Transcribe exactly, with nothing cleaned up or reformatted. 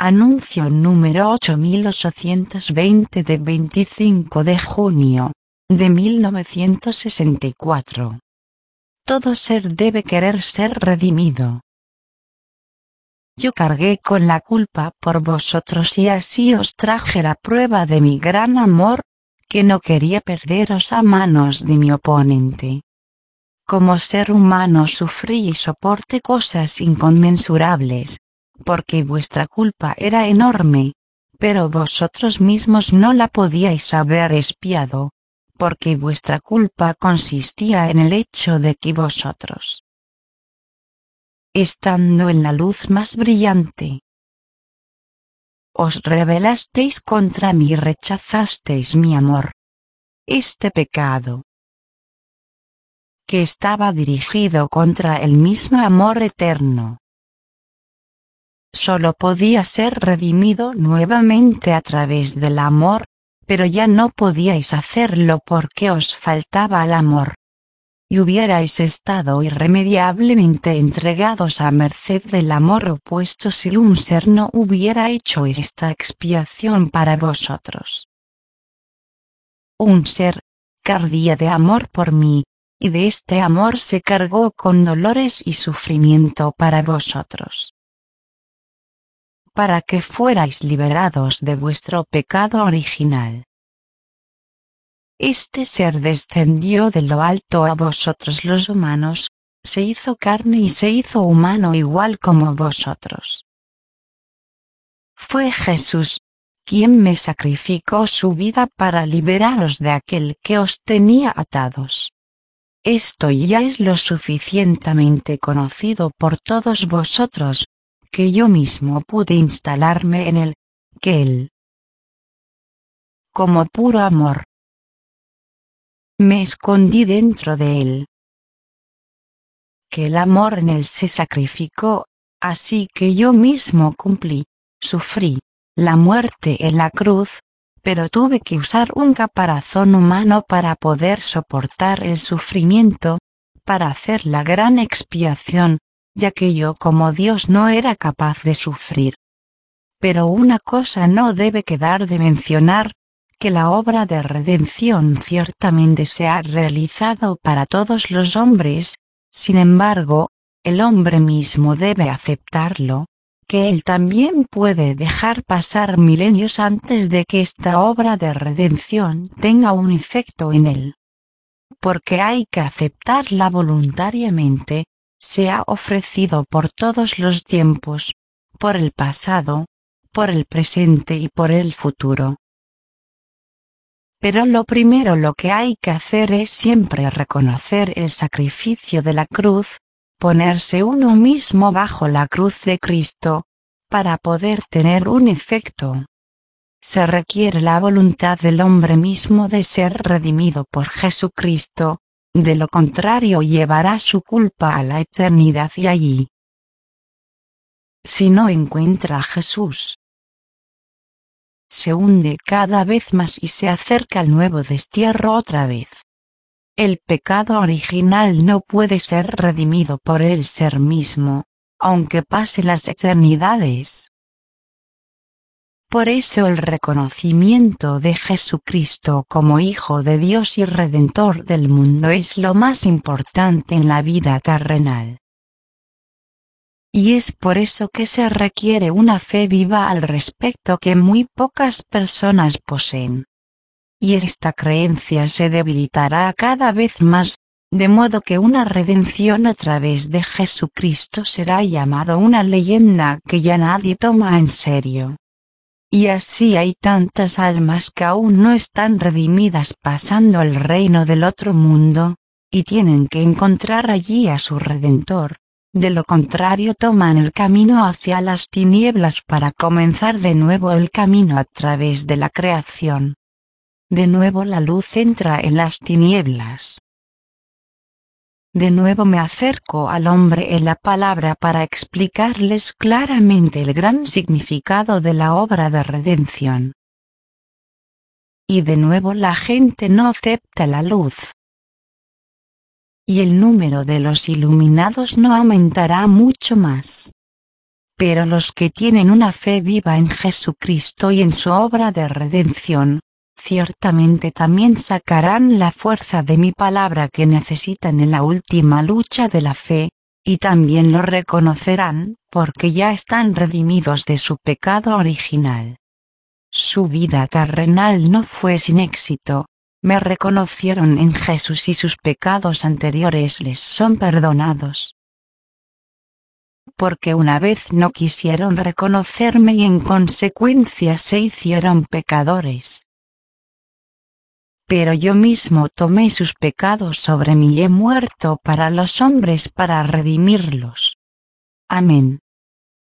Anuncio número ocho mil ochocientos veinte de veinticinco de junio de mil novecientos sesenta y cuatro. Todo ser debe querer ser redimido. Yo cargué con la culpa por vosotros y así os traje la prueba de mi gran amor, que no quería perderos a manos de mi oponente. Como ser humano sufrí y soporté cosas inconmensurables, porque vuestra culpa era enorme, pero vosotros mismos no la podíais haber expiado, porque vuestra culpa consistía en el hecho de que vosotros, estando en la luz más brillante, os rebelasteis contra mí y rechazasteis mi amor. Este pecado, que estaba dirigido contra el mismo amor eterno, solo podía ser redimido nuevamente a través del amor, pero ya no podíais hacerlo porque os faltaba el amor. Y hubierais estado irremediablemente entregados a merced del amor opuesto si un ser no hubiera hecho esta expiación para vosotros. Un ser, que ardía de amor por mí, y de este amor se cargó con dolores y sufrimiento para vosotros, para que fuerais liberados de vuestro pecado original. Este ser descendió de lo alto a vosotros los humanos, se hizo carne y se hizo humano igual como vosotros. Fue Jesús, quien me sacrificó su vida para liberaros de aquel que os tenía atados. Esto ya es lo suficientemente conocido por todos vosotros, que yo mismo pude instalarme en él, que él, como puro amor, me escondí dentro de él, que el amor en él se sacrificó, así que yo mismo cumplí, sufrí, la muerte en la cruz, pero tuve que usar un caparazón humano para poder soportar el sufrimiento, para hacer la gran expiación, ya que yo como Dios no era capaz de sufrir. Pero una cosa no debe quedar de mencionar, que la obra de redención ciertamente se ha realizado para todos los hombres, sin embargo, el hombre mismo debe aceptarlo, que él también puede dejar pasar milenios antes de que esta obra de redención tenga un efecto en él. Porque hay que aceptarla voluntariamente, se ha ofrecido por todos los tiempos, por el pasado, por el presente y por el futuro. Pero lo primero lo que hay que hacer es siempre reconocer el sacrificio de la cruz, ponerse uno mismo bajo la cruz de Cristo, para poder tener un efecto. Se requiere la voluntad del hombre mismo de ser redimido por Jesucristo, de lo contrario llevará su culpa a la eternidad y allí, si no encuentra a Jesús, se hunde cada vez más y se acerca al nuevo destierro otra vez. El pecado original no puede ser redimido por el ser mismo, aunque pase las eternidades. Por eso el reconocimiento de Jesucristo como Hijo de Dios y Redentor del mundo es lo más importante en la vida terrenal. Y es por eso que se requiere una fe viva al respecto que muy pocas personas poseen. Y esta creencia se debilitará cada vez más, de modo que una redención a través de Jesucristo será llamado una leyenda que ya nadie toma en serio. Y así hay tantas almas que aún no están redimidas pasando al reino del otro mundo, y tienen que encontrar allí a su Redentor. De lo contrario toman el camino hacia las tinieblas para comenzar de nuevo el camino a través de la creación. De nuevo la luz entra en las tinieblas. De nuevo me acerco al hombre en la palabra para explicarles claramente el gran significado de la obra de redención. Y de nuevo la gente no acepta la luz. Y el número de los iluminados no aumentará mucho más. Pero los que tienen una fe viva en Jesucristo y en su obra de redención, ciertamente también sacarán la fuerza de mi palabra que necesitan en la última lucha de la fe, y también lo reconocerán, porque ya están redimidos de su pecado original. Su vida terrenal no fue sin éxito, me reconocieron en Jesús y sus pecados anteriores les son perdonados. Porque una vez no quisieron reconocerme y en consecuencia se hicieron pecadores. Pero yo mismo tomé sus pecados sobre mí y he muerto para los hombres para redimirlos. Amén.